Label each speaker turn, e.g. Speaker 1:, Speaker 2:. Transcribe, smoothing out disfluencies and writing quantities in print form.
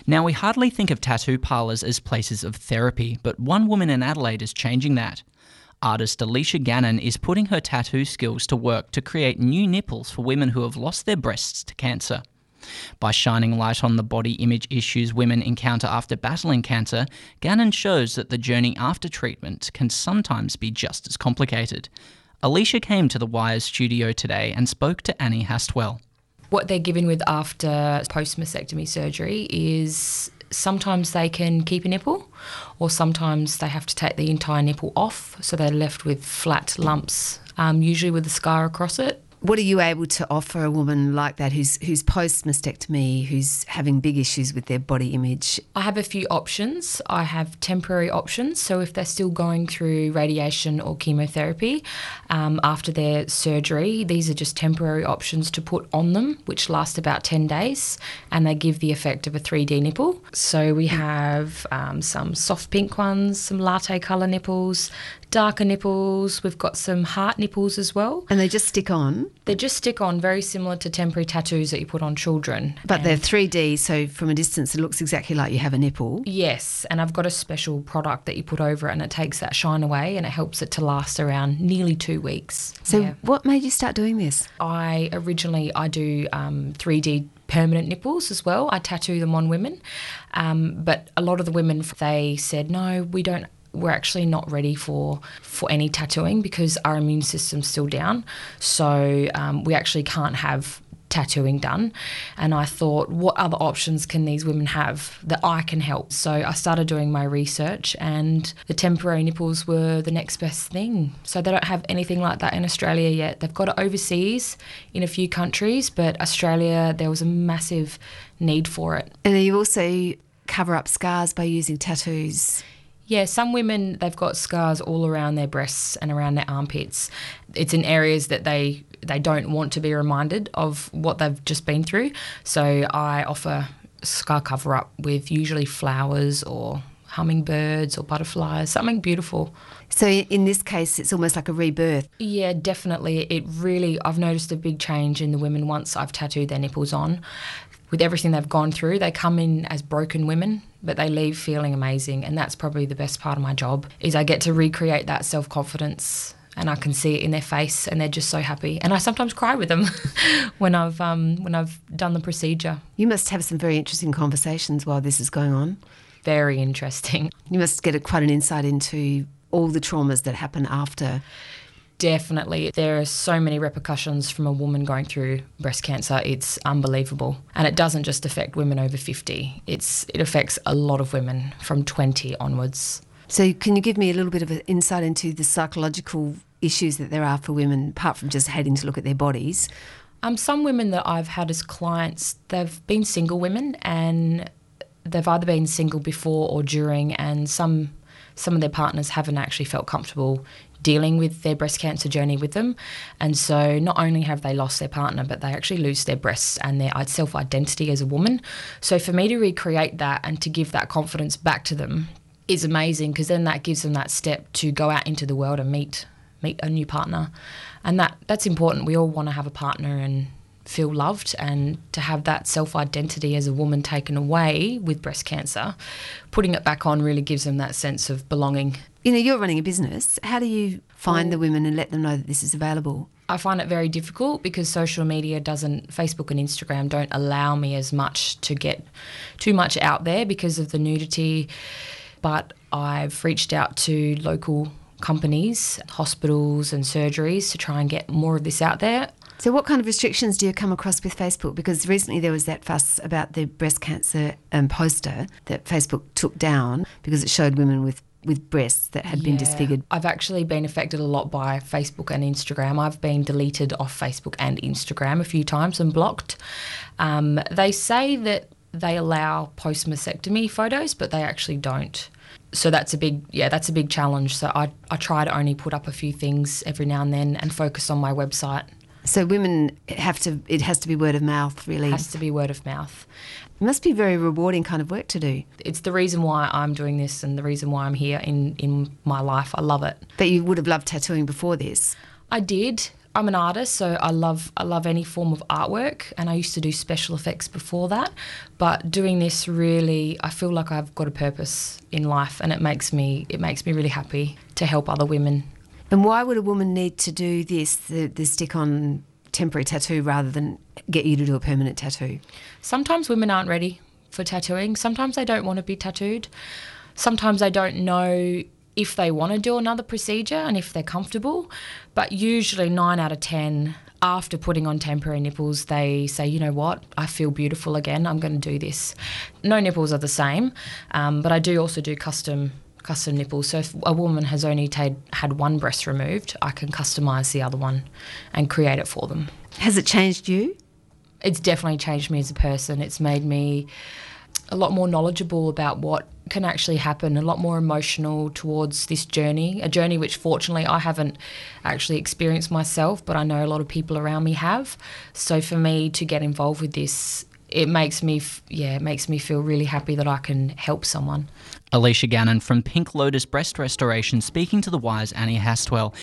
Speaker 1: Now, we hardly think of tattoo parlours as places of therapy, but one woman in Adelaide is changing that. Artist Alicia Gannon is putting her tattoo skills to work to create new nipples for women who have lost their breasts to cancer. By shining light on the body image issues women encounter after battling cancer, Gannon shows that the journey after treatment can sometimes be just as complicated. Alicia came to the Wires studio today and spoke to Annie Hastwell.
Speaker 2: What they're given with after post-mastectomy surgery is sometimes they can keep a nipple, or sometimes they have to take the entire nipple off, so they're left with flat lumps, usually with a scar across it.
Speaker 3: What are you able to offer a woman like that who's post-mastectomy, who's having big issues with their body image?
Speaker 2: I have a few options. I have temporary options, so if they're still going through radiation or chemotherapy after their surgery, these are just temporary options to put on them, which last about 10 days, and they give the effect of a 3D nipple. So we have some soft pink ones, some latte colour nipples, darker nipples. We've got some heart nipples as well.
Speaker 3: And they just stick on?
Speaker 2: They just stick on, very similar to temporary tattoos that you put on children.
Speaker 3: But they're 3D, so from a distance it looks exactly like you have a nipple.
Speaker 2: Yes, and I've got a special product that you put over it and it takes that shine away and it helps it to last around nearly 2 weeks.
Speaker 3: So what made you start doing this?
Speaker 2: I do 3D permanent nipples as well. I tattoo them on women. But a lot of the women, they said, no, we're actually not ready for any tattooing because our immune system's still down. So we actually can't have tattooing done. And I thought, what other options can these women have that I can help? So I started doing my research and the temporary nipples were the next best thing. So they don't have anything like that in Australia yet. They've got it overseas in a few countries, but Australia, there was a massive need for it.
Speaker 3: And you also cover up scars by using tattoos.
Speaker 2: Yeah, some women, they've got scars all around their breasts and around their armpits. It's in areas that they don't want to be reminded of what they've just been through. So I offer scar cover-up with usually flowers or hummingbirds or butterflies, something beautiful.
Speaker 3: So in this case, it's almost like a rebirth.
Speaker 2: Yeah, definitely. I've noticed a big change in the women once I've tattooed their nipples on. With everything they've gone through, they come in as broken women, but they leave feeling amazing. And that's probably the best part of my job, is I get to recreate that self-confidence and I can see it in their face and they're just so happy. And I sometimes cry with them when I've done the procedure.
Speaker 3: You must have some very interesting conversations while this is going on.
Speaker 2: Very interesting.
Speaker 3: You must get quite an insight into all the traumas that happen after.
Speaker 2: Definitely. There are so many repercussions from a woman going through breast cancer. It's unbelievable. And it doesn't just affect women over 50. It affects a lot of women from 20 onwards.
Speaker 3: So can you give me a little bit of an insight into the psychological issues that there are for women, apart from just hating to look at their bodies?
Speaker 2: Some women that I've had as clients, they've been single women and they've either been single before or during, and some of their partners haven't actually felt comfortable dealing with their breast cancer journey with them. And so not only have they lost their partner, but they actually lose their breasts and their self-identity as a woman. So for me to recreate that and to give that confidence back to them is amazing, because then that gives them that step to go out into the world and meet a new partner. And that's important. We all want to have a partner and feel loved, and to have that self-identity as a woman taken away with breast cancer, putting it back on really gives them that sense of belonging.
Speaker 3: You know, you're running a business. How do you find the women and let them know that this is available?
Speaker 2: I find it very difficult because social media Facebook and Instagram don't allow me as much to get too much out there because of the nudity. But I've reached out to local companies, hospitals and surgeries to try and get more of this out there.
Speaker 3: So what kind of restrictions do you come across with Facebook? Because recently there was that fuss about the breast cancer poster that Facebook took down because it showed women with breasts that had been disfigured.
Speaker 2: I've actually been affected a lot by Facebook and Instagram. I've been deleted off Facebook and Instagram a few times and blocked. They say that they allow post-mastectomy photos, but they actually don't. So that's a big challenge. So I try to only put up a few things every now and then and focus on my website.
Speaker 3: So women it has to be word of mouth, really.
Speaker 2: It has to be word of mouth.
Speaker 3: It must be very rewarding kind of work to do.
Speaker 2: It's the reason why I'm doing this and the reason why I'm here in my life. I love it.
Speaker 3: But you would have loved tattooing before this.
Speaker 2: I did. I'm an artist, so I love any form of artwork, and I used to do special effects before that. But doing this, really, I feel like I've got a purpose in life, and it makes me really happy to help other women.
Speaker 3: And why would a woman need to do this, the stick-on temporary tattoo, rather than get you to do a permanent tattoo?
Speaker 2: Sometimes women aren't ready for tattooing. Sometimes they don't want to be tattooed. Sometimes they don't know if they want to do another procedure and if they're comfortable. But usually 9 out of 10, after putting on temporary nipples, they say, you know what, I feel beautiful again, I'm going to do this. No nipples are the same, but I do also do custom nipples. So if a woman has only had one breast removed, I can customise the other one and create it for them.
Speaker 3: Has it changed you?
Speaker 2: It's definitely changed me as a person. It's made me a lot more knowledgeable about what can actually happen, a lot more emotional towards this journey, a journey which fortunately I haven't actually experienced myself, but I know a lot of people around me have. So for me to get involved with this, it makes me feel really happy that I can help someone.
Speaker 1: Alicia Gannon from Pink Lotus Breast Restoration speaking to The Wire's Annie Hastwell.